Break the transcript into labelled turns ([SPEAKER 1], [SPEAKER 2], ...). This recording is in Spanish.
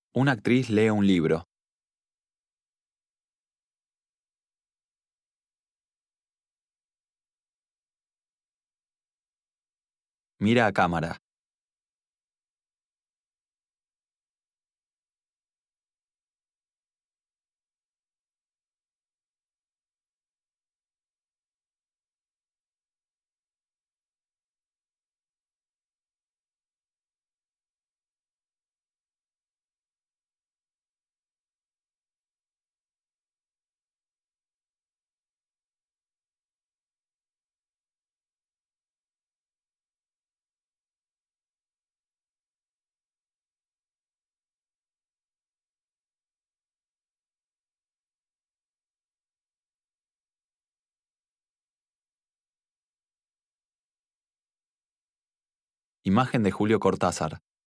[SPEAKER 1] Una actriz lee un libro. Mira a cámara. Imagen de Julio Cortázar.